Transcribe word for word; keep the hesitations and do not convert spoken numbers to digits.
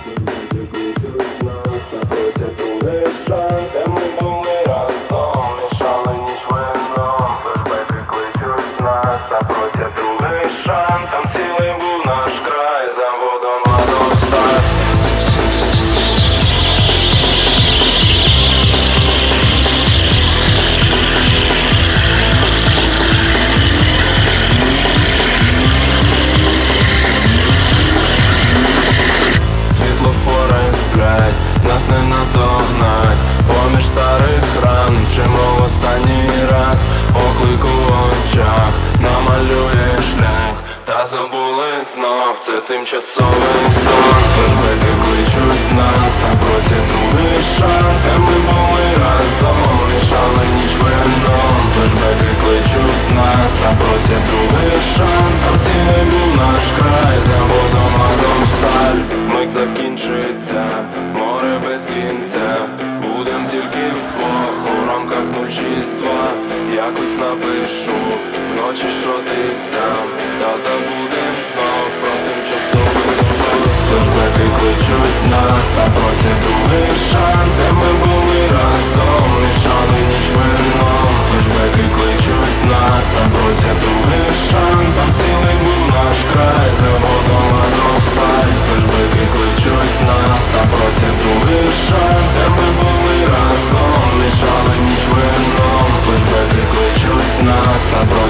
Кличуть нас, та просять другий шанс. Де ми були разом, мішали ніч вином. Флешбеки кличуть нас, та просять другий шанс. Там цілий був наш край, заводом Азовсталь. Нас не наздогнать поміж старих ран. Чимо в останній раз оклик у очах намалює шлях, та забули знов, це тимчасовий сон. Флешбеки кличуть нас, та просять другий шанс. Де ми були разом, мішали ніч вином. Флешбеки кличуть нас, та просять другий шанс. Там цілий був наш край, заводом Азовсталь. Мить закінчиться, море без кінця. Будем тільки вдвох у рамках нуль шість два. Якось напишу вночі, що ти там, та забудем знов про тимчасовий сон. Флешбеки кличуть нас, та просять другий шанс. Де ми були разом, мішали ніч вином. Флешбеки кличуть нас, та просять другий шанс. Там цілий був наш край, заводом Азовсталь. Флешбеки кличуть нас, та просять другий шанс. Де ми були разом, мішали ніч вином. Флешбеки кличуть нас, та просять